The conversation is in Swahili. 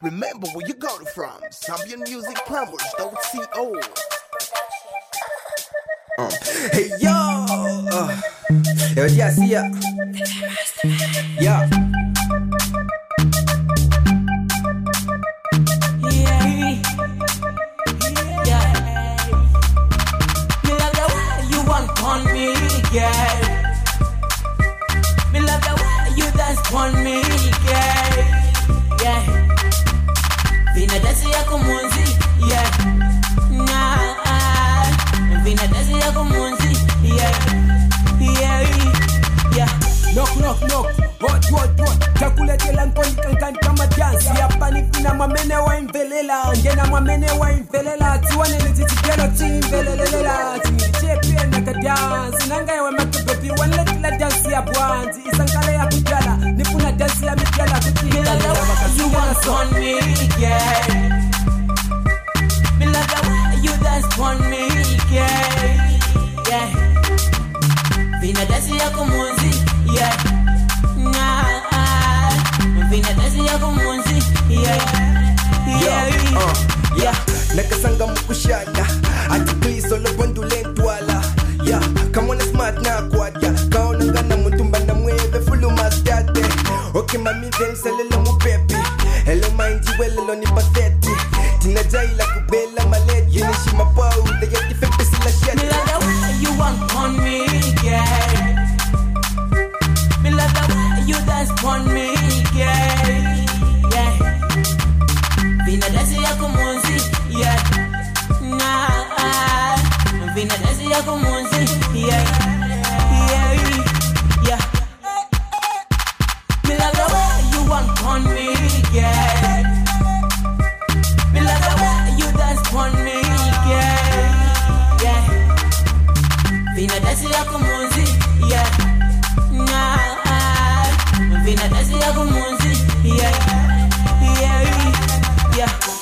Remember where you got it from. Zambian Music Plumbers.co. Hey yo, yeah, see ya. Yeah. On me, girl. Me love the way you dance on me, girl. Yeah. Vina dance yako munzi, yeah. Nah. Vina dance yako munzi, yeah. Yeah. Knock, knock, knock. What. Takuletela nkoni kama dance. Hapa ni vina mamene wa imvelela. Ngena mamene wa imvelela. Tuwane nititigelo timvelelela. Champion na dance. Nanga ya makubebi one let dance ya bwanzi. Isankala ya kujala. Nifuna dance ya mijala kutika. You want on me, yeah. Me love the way you dance on me, yeah. Vina dance yako munzi, yeah. Vina dance yako munzi, Yeah. Nakasanga mukushaya. Ati please solo bondule ntwala. Yeah. Come on smart na kwada. Kaona ngana mutumba na mweve fulu mastate. Okay mami then salelo mu pepe. Hello mind you well ni pathetic. Tina jaila kubela malet. Yinishi mapau the yeti fepe sila shit. Me love the way you want on me, girl. Me love the way you dance on me, girl. Yeah. Vina dance yako munzi, yeah. Vina dance yako munzi, yeah. Me love the way you want on me, girl. Me love the way you dance on me, girl. Yeah. Vina dance yako munzi, yeah. Vina dance yako munzi, yeah.